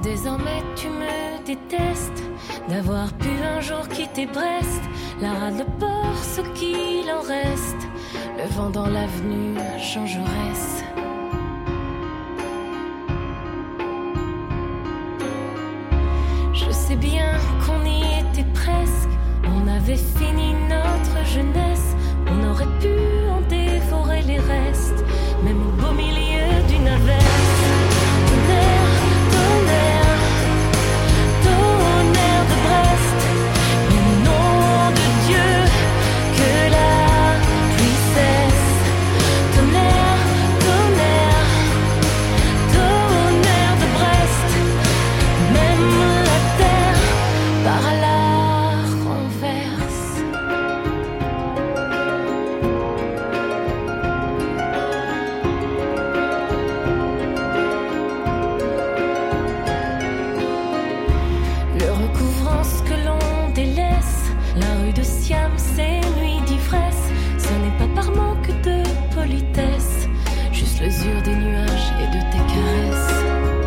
désormais tu me détestes d'avoir pu un jour quitter Brest, la rade, le port, ce qu'il en reste, le vent dans l'avenue, Jean Jaurès. Je sais bien qu'on y était presque, on avait fini notre jeunesse, on aurait pu en dévorer les restes, même au beau milieu d'une averse. Tonnerre, tonnerre, tonnerre de Brest, mais nom de Dieu, que la pluie cesse. Tonnerre, tonnerre, tonnerre de Brest, même la terre par la renverse. Le recouvrant ce que l'on délaisse, la rue de Siam, ces nuits d'ivresse, ce n'est pas par manque de politesse, juste l'usure des nuages et de tes caresses.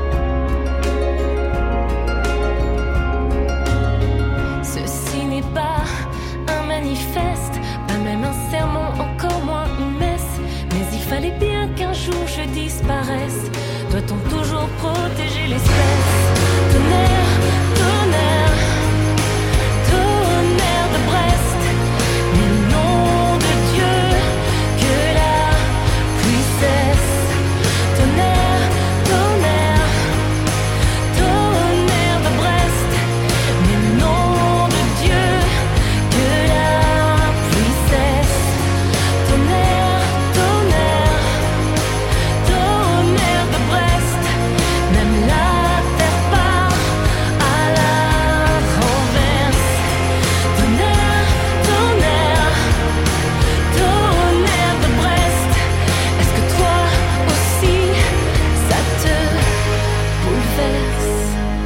Ceci n'est pas un manifeste, pas même un sermon, encore moins une messe, mais il fallait bien qu'un jour je disparaisse. Doit-on toujours protéger l'espèce? Tonnerre, tonnerre, tonnerre de Brest, mais nom de Dieu, que la pluie cesse. Tonnerre, tonnerre, tonnerre de Brest, mais nom de Dieu, que la pluie cesse. Tonnerre, tonnerre, tonnerre de Brest, même la terre part à la renverse. Tonnerre, tonnerre, tonnerre de Brest, est-ce que toi aussi ça te bouleverse?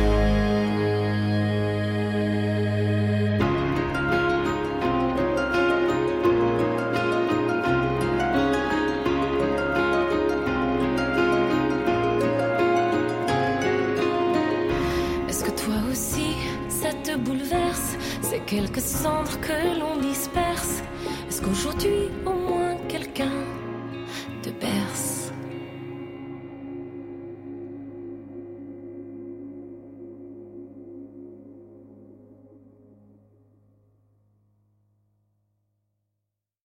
Est-ce que toi aussi ça te bouleverse, ces quelques cendres que l'on disperse? Est-ce qu'aujourd'hui au